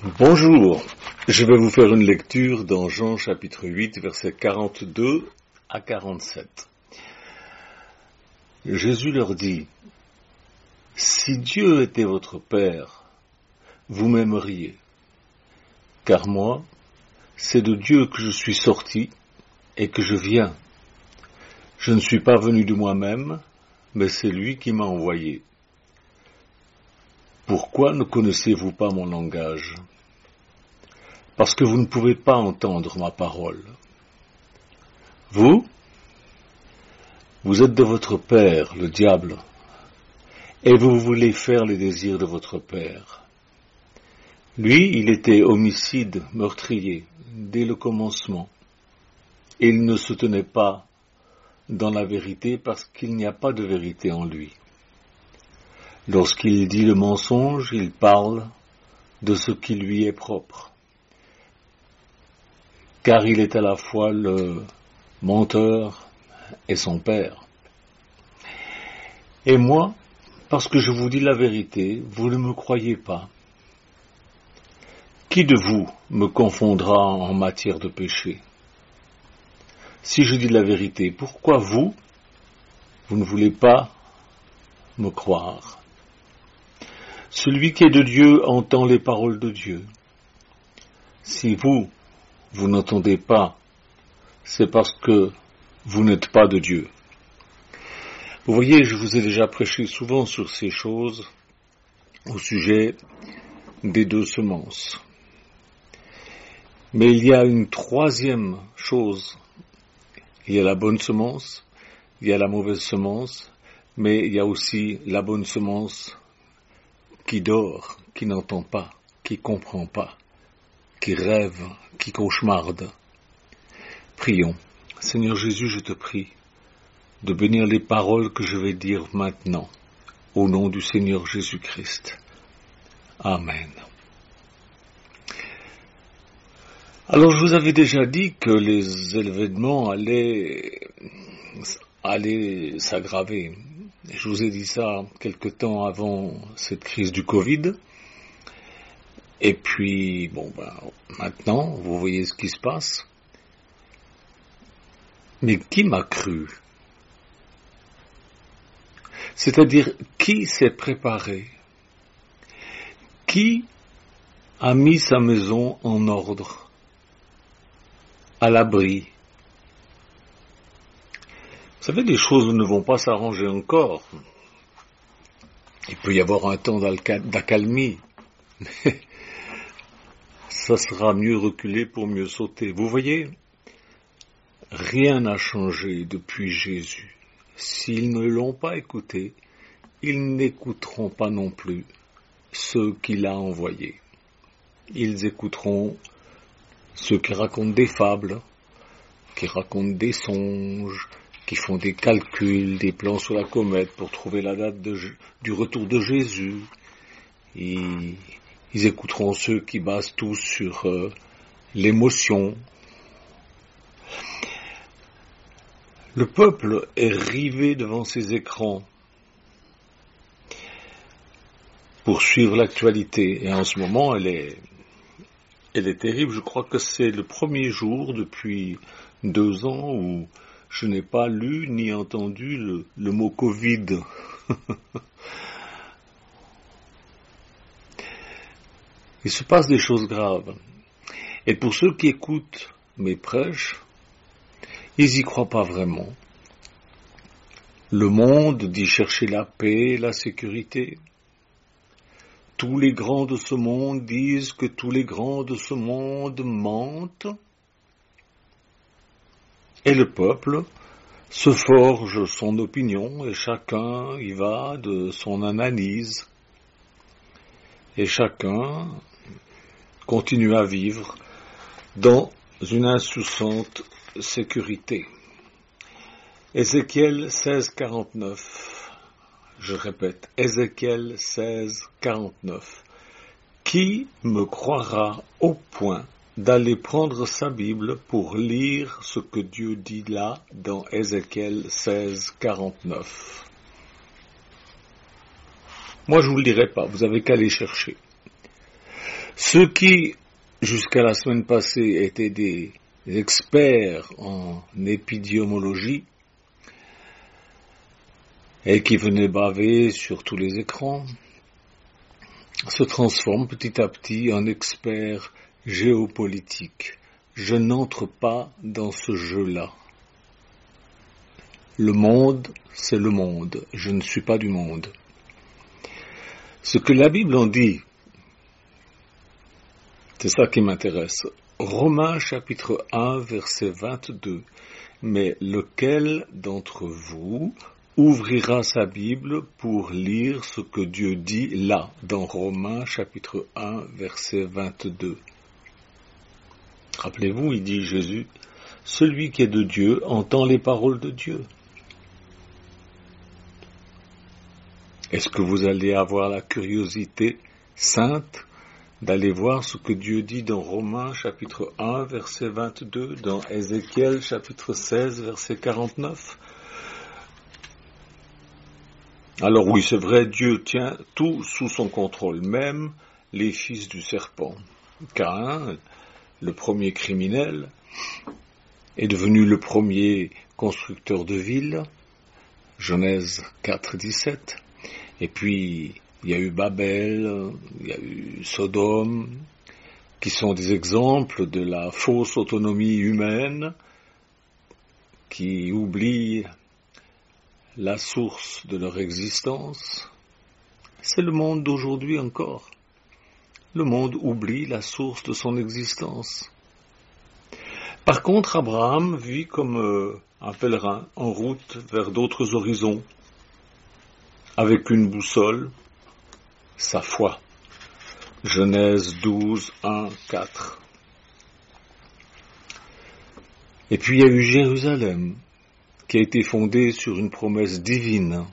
Bonjour, je vais vous faire une lecture dans Jean chapitre 8, versets 42 à 47. Jésus leur dit, « Si Dieu était votre Père, vous m'aimeriez, car moi, c'est de Dieu que je suis sorti et que je viens. Je ne suis pas venu de moi-même, mais c'est lui qui m'a envoyé. Pourquoi ne connaissez-vous pas mon langage ? Parce que vous ne pouvez pas entendre ma parole. Vous êtes de votre père, le diable, et vous voulez faire les désirs de votre père. Lui, il était homicide, meurtrier, dès le commencement. Il ne se tenait pas dans la vérité parce qu'il n'y a pas de vérité en lui. Lorsqu'il dit le mensonge, il parle de ce qui lui est propre, car il est à la fois le menteur et son père. Et moi, parce que je vous dis la vérité, vous ne me croyez pas. Qui de vous me confondra en matière de péché ? Si je dis la vérité, pourquoi vous ne voulez pas me croire ? Celui qui est de Dieu entend les paroles de Dieu. Si vous n'entendez pas, c'est parce que vous n'êtes pas de Dieu. Vous voyez, je vous ai déjà prêché souvent sur ces choses au sujet des deux semences. Mais il y a une troisième chose. Il y a la bonne semence, il y a la mauvaise semence, mais il y a aussi la bonne semence qui dort, qui n'entend pas, qui comprend pas, qui rêve, qui cauchemarde. Prions. Seigneur Jésus, je te prie de bénir les paroles que je vais dire maintenant, au nom du Seigneur Jésus-Christ. Amen. Alors, je vous avais déjà dit que les événements allaient s'aggraver. Je vous ai dit ça quelque temps avant cette crise du Covid. Et puis, maintenant, vous voyez ce qui se passe. Mais qui m'a cru ? C'est-à-dire, qui s'est préparé ? Qui a mis sa maison en ordre, à l'abri ? Vous savez, les choses ne vont pas s'arranger encore. Il peut y avoir un temps d'accalmie, mais ça sera mieux reculer pour mieux sauter. Vous voyez, rien n'a changé depuis Jésus. S'ils ne l'ont pas écouté, ils n'écouteront pas non plus ceux qu'il a envoyés. Ils écouteront ceux qui racontent des fables, qui racontent des songes, qui font des calculs, des plans sur la comète pour trouver la date du retour de Jésus. Ils écouteront ceux qui basent tout sur l'émotion. Le peuple est rivé devant ses écrans pour suivre l'actualité. Et en ce moment, elle est terrible. Je crois que c'est le premier jour depuis 2 ans où je n'ai pas lu ni entendu le mot Covid. Il se passe des choses graves. Et pour ceux qui écoutent mes prêches, ils n'y croient pas vraiment. Le monde dit chercher la paix, la sécurité. Tous les grands de ce monde disent que tous les grands de ce monde mentent. Et le peuple se forge son opinion et chacun y va de son analyse. Et chacun continue à vivre dans une insouciante sécurité. Ézéchiel 16, 49. Je répète, Ézéchiel 16, 49. Qui me croira au point d'aller prendre sa Bible pour lire ce que Dieu dit là dans Ézéchiel 16, 49. Moi, je ne vous le dirai pas, vous avez qu'à aller chercher. Ceux qui, jusqu'à la semaine passée, étaient des experts en épidémiologie et qui venaient baver sur tous les écrans, se transforment petit à petit en experts géopolitiques. Je n'entre pas dans ce jeu-là. Le monde, c'est le monde. Je ne suis pas du monde. Ce que la Bible en dit, c'est ça qui m'intéresse. Romains chapitre 1, verset 22. Mais lequel d'entre vous ouvrira sa Bible pour lire ce que Dieu dit là, dans Romains chapitre 1, verset 22. Rappelez-vous, il dit Jésus, celui qui est de Dieu entend les paroles de Dieu. Est-ce que vous allez avoir la curiosité sainte d'aller voir ce que Dieu dit dans Romains chapitre 1, verset 22, dans Ézéchiel chapitre 16, verset 49? Alors oui, c'est vrai, Dieu tient tout sous son contrôle, même les fils du serpent. Caïn, le premier criminel, est devenu le premier constructeur de villes, Genèse 4, 17. Et puis, il y a eu Babel, il y a eu Sodome, qui sont des exemples de la fausse autonomie humaine qui oublie la source de leur existence. C'est le monde d'aujourd'hui encore. Le monde oublie la source de son existence. Par contre, Abraham vit comme un pèlerin en route vers d'autres horizons, avec une boussole, sa foi. Genèse 12, 1, 4. Et puis il y a eu Jérusalem, qui a été fondée sur une promesse divine.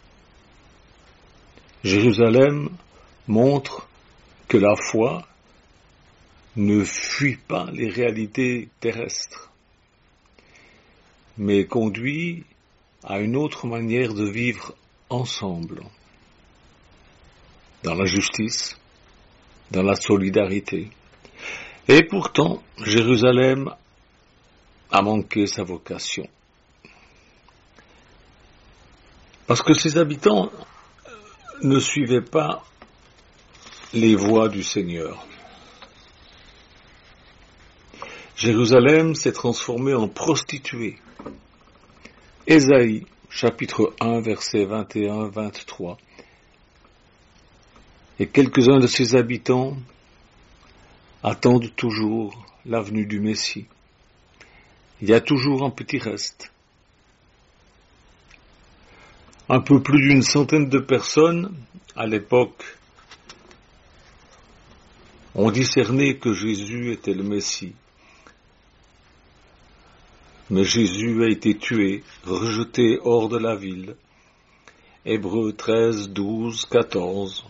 Jérusalem montre que la foi ne fuit pas les réalités terrestres, mais conduit à une autre manière de vivre ensemble, dans la justice, dans la solidarité. Et pourtant, Jérusalem a manqué sa vocation. Parce que ses habitants ne suivaient pas les voies du Seigneur. Jérusalem s'est transformée en prostituée. Ésaïe, chapitre 1, versets 21-23. Et quelques-uns de ses habitants attendent toujours la venue du Messie. Il y a toujours un petit reste. Un peu plus d'une centaine de personnes, à l'époque, ont discerné que Jésus était le Messie. Mais Jésus a été tué, rejeté hors de la ville. Hébreux 13, 12, 14.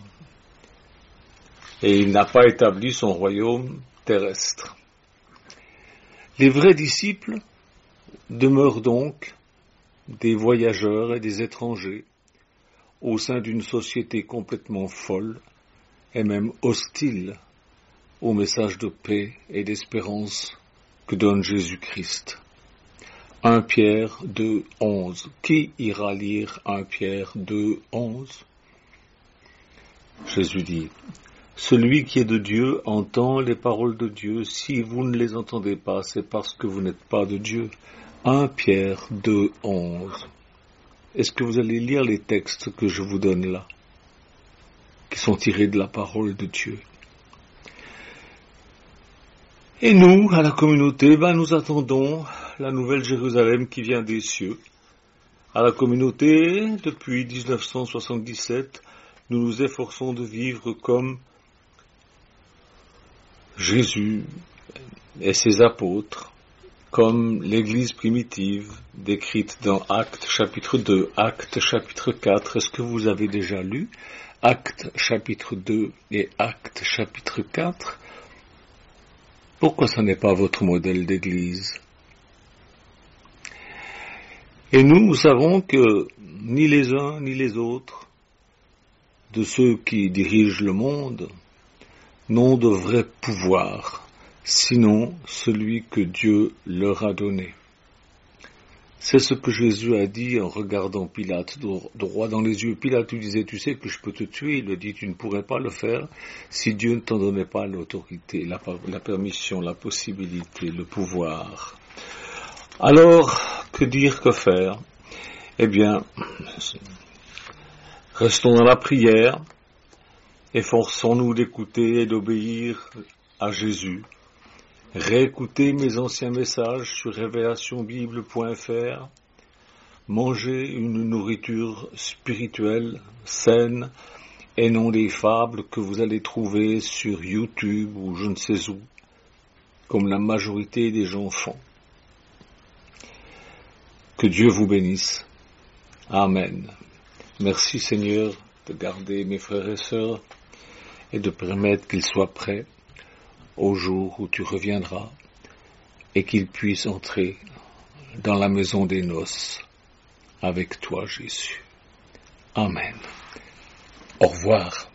Et il n'a pas établi son royaume terrestre. Les vrais disciples demeurent donc des voyageurs et des étrangers au sein d'une société complètement folle et même hostile au message de paix et d'espérance que donne Jésus-Christ. 1 Pierre 2, 11. Qui ira lire 1 Pierre 2, 11? Jésus dit, celui qui est de Dieu entend les paroles de Dieu. Si vous ne les entendez pas, c'est parce que vous n'êtes pas de Dieu. 1 Pierre 2, 11. Est-ce que vous allez lire les textes que je vous donne là, qui sont tirés de la parole de Dieu? Et nous, à la communauté, nous attendons la nouvelle Jérusalem qui vient des cieux. À la communauté, depuis 1977, nous nous efforçons de vivre comme Jésus et ses apôtres, comme l'Église primitive décrite dans Actes chapitre 2, Actes chapitre 4. Est-ce que vous avez déjà lu Actes chapitre 2 et Actes chapitre 4? Pourquoi ce n'est pas votre modèle d'Église? Et nous savons que ni les uns ni les autres de ceux qui dirigent le monde n'ont de vrai pouvoir, sinon celui que Dieu leur a donné. C'est ce que Jésus a dit en regardant Pilate droit dans les yeux. Pilate lui disait, tu sais que je peux te tuer. Il lui dit, tu ne pourrais pas le faire si Dieu ne t'en donnait pas l'autorité, la permission, la possibilité, le pouvoir. Alors, que dire, que faire? Eh bien, restons dans la prière, efforçons-nous d'écouter et d'obéir à Jésus. Réécoutez mes anciens messages sur révélationbible.fr. Mangez une nourriture spirituelle, saine, et non des fables que vous allez trouver sur YouTube ou je ne sais où, comme la majorité des gens font. Que Dieu vous bénisse. Amen. Merci Seigneur de garder mes frères et sœurs et de permettre qu'ils soient prêts au jour où tu reviendras et qu'ils puissent entrer dans la maison des noces avec toi, Jésus. Amen. Au revoir.